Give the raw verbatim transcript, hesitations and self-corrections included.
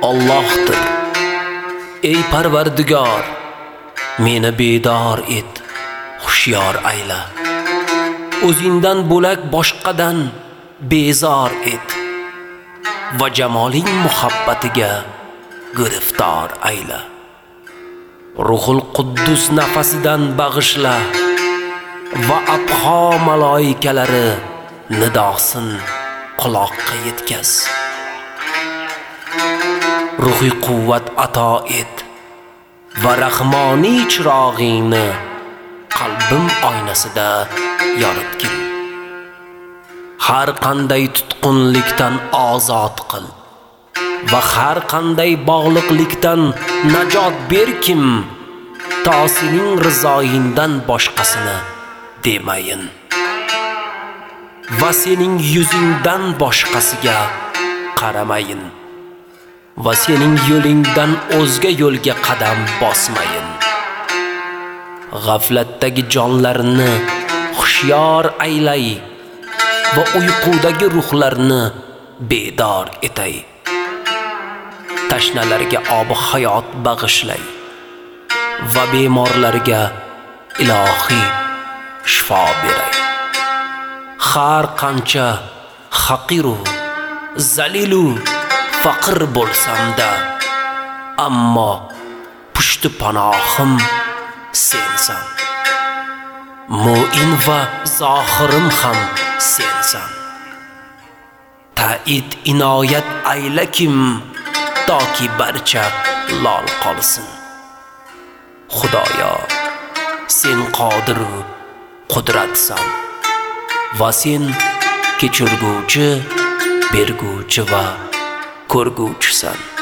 Allohdir. Ey Parvardigor, meni bedor et, xushyor ayla. O'zingdan bo'lak boshqadan bezor et va jamoling muhabbatiga giriftor ayla. Ruhul Quddus nafasidan bag'ishla va abho maloikalari nidosin quloqqa yetkaz. Ruhiy quvvat ato et va rahmoniy chirog'ingni qalbim oynasida yoritgin. Har qanday tutqunlikdan ozod qil va har qanday bog'liqlikdan najot berkim, to sening rizoyingdan boshqasini demayin va sening yuzingdan boshqasiga qaramayin va sening yo'lingdan o'zga yo'lga qadam bosmayin. G'aflatdagi jonlarni xushyor aylay va uyqudagi ruhlarni bedor etay. Tashnalarga obi hayot bag'ishlay va bemorlarga ilohiy shifo beray. Har qancha haqiru, zalilu, faqir bo'lsam-da, ammo pushti panohim sensan. Mu'in va zohirim ham sensan. Ta'id inoyat aylakim, toki barcha lol qolsin. Xudoyo, sen qodir va qudratsan va sen kechirguvchi, berguvchi va ko'rguvchisan.